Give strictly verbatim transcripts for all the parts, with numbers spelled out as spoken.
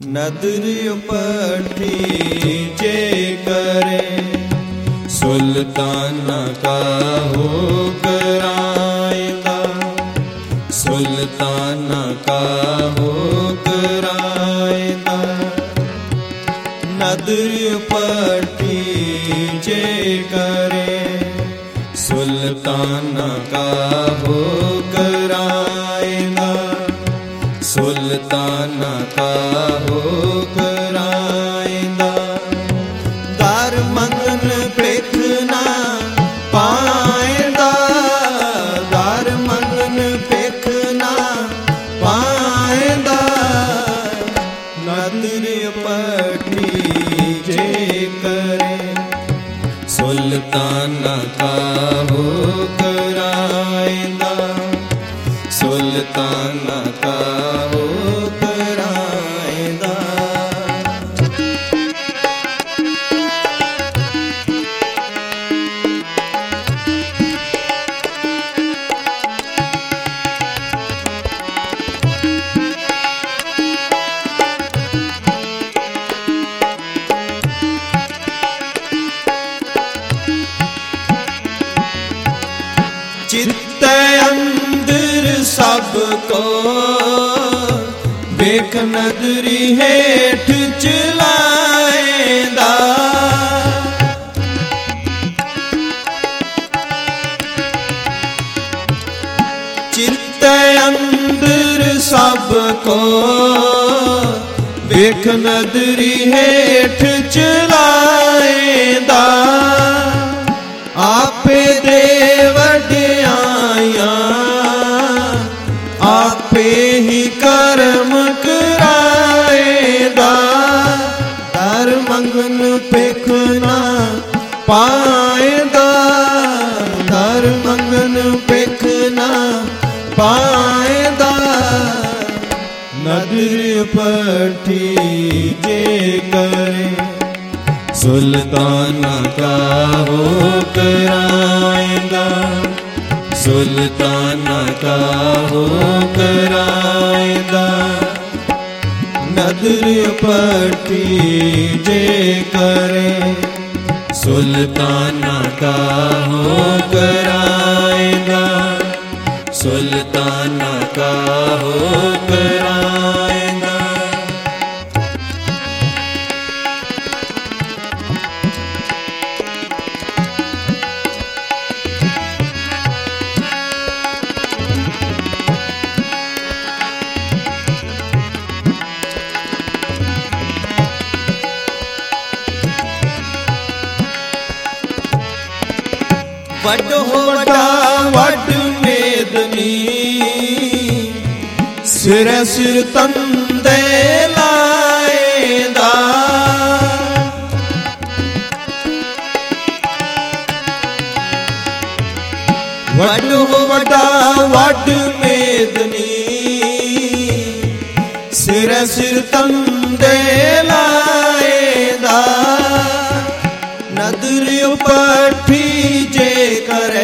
नदर पठी जे करे सुल्ताना का हो कराएगा, सुल्ताना का हो कराएगा। नदर पठी जे करे सुल्ताना का हो कराएगा, सुल्ताना का हो कराएगा। दार मंगन पेखना पाएगा, दार मंगन पेखना पाएगा। नदर पठी जे करे सुल्ताना का हो कराएगा, सुल्ताना का हो कराएगा। चित्त अंदर सबको बेक नदरी हेठ चलाएगा। चित्त अंदर सबको बेक नदरी हेठ चलाएगा। आपे दे वड्याइयां आपे ही कर्म कराएगा। दर मंगन पेखना पाएगा, दर मंगन पेखना पाएगा। नदर पठी जे करे सुल्ताना का हो कराएगा, सुल्ताना का हो कराएगा। नदर पठी जे करे सुल्ताना का हो कराएगा, सुल्ताना का हो कराएगा। वड वडा वड मेदनी सिर सिर तंदे लाएगा। वड वडा वड मेदनी सिर सिर तंदे लाएगा। नदर पठी जे करे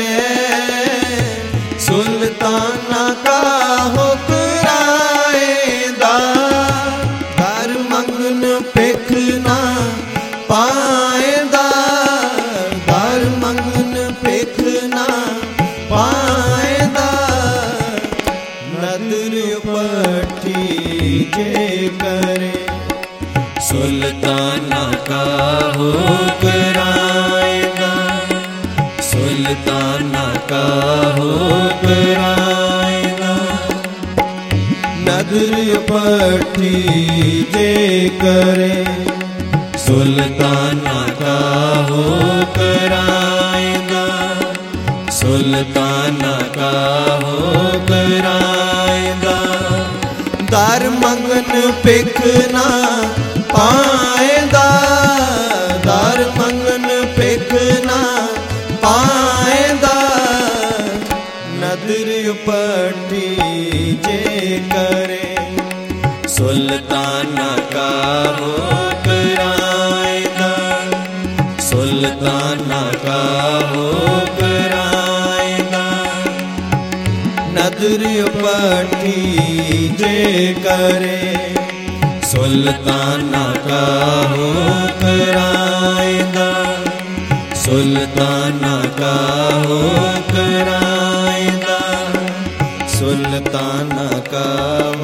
सुल्ताना का हो कराएगा। दर मंगन पेखना पाएगा, दर मंगन पेखना पाएगा। नदर पठी जे करे सुल्ताना का हो कराएगा, सुल्ताना का हो कराएगा। नदर पठी जे करे सुल्ताना का हो कराएगा, सुल्ताना का हो कराएगा। दर मंगन पेखना पाएगा, दर मंगन पेखना पाएगा। नदर पठी जे करे सुल्ताना का हो कराएगा, सुल्ताना का हो कराएगा। नदर पठी जे करे सुल्ताना का हो कराइंदा, सुल्ताना का हो कराइंदा, सुल्ताना का